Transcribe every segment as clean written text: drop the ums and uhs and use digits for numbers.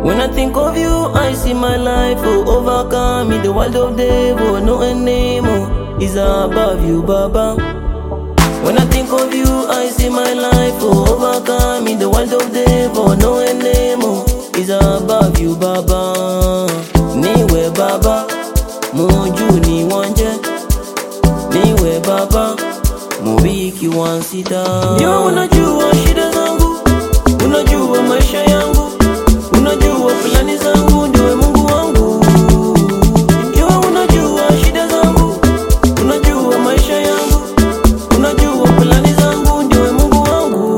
When I think of you, I see my life overcome me. The world of devil, no anymore is above you, Baba. When I think of you, I see my life overcome me. The world of devil, no anymore is above you, Baba. Niwe Baba, Munju ni wanje. Niwe Baba, Mubiki wansita. Yo unajua shida zangu, unajua maisha yangu, unajua plani zangu, ndiwe Mungu wangu. Yo unajua shida zangu, unajua maisha yangu, unajua plani zangu, ndiwe Mungu wangu.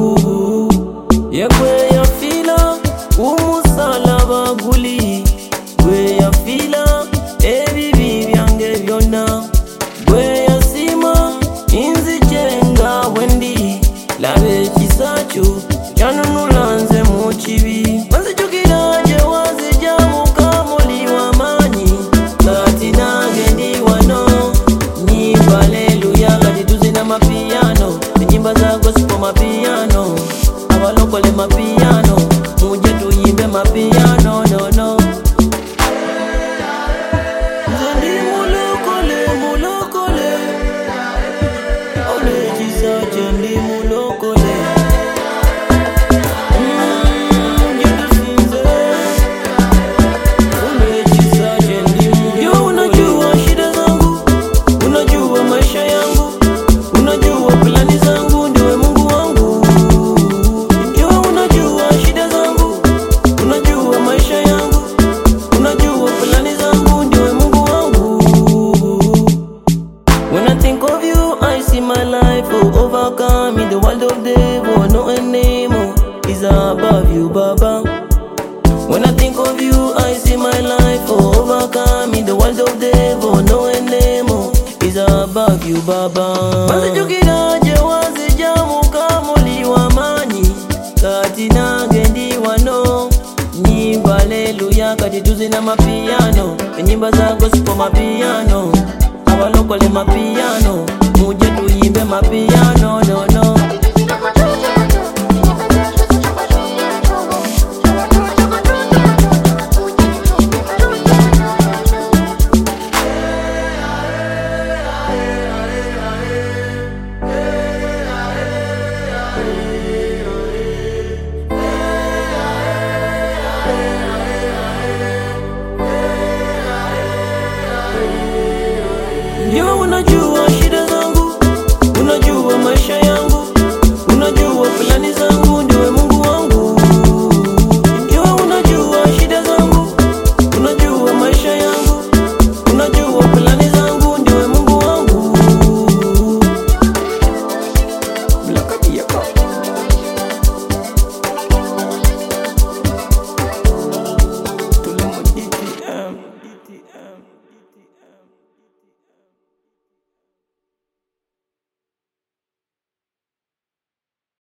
Yekwe ya fila umusalaba guli, gwe ya fila ebibi byange byonna, gwe ya sima inzi jenga wendi, labe kisachu kyanunulanze mu kibi. Banzijukira gye wazija mukamuli w'amaanyi, kati nange ndi wano nyimba haleluya. Kati tuzina mapiano, enyimba za gospel mapiano, abalokole mapiano, muje tuyimbe mapiano, no no. Nze ndi mulokole, mulokole, ole kisache ndi mulokole. Yo unajua shida zangu, unajua maisha yangu, unajua plani zangu, ndiwe Mungu wangu. Yo unajua shida zangu, unajua maisha yangu, unajua plani zangu, ndiwe Mungu wangu. When I think of you, I see my life overcome in the world of devil, no anymore is above you, Baba. When I think of you, I see my life overcome in the world of devil, no anymore is above you, Baba. Banzijukira gye wazija mukamuli w'amaanyi, kati nange ndi wano nyimba haleluya. Kati tuzina mapiano, enyimba za gospel mapiano, abalokole mapiano, muje tuyimbe mapiano, no no.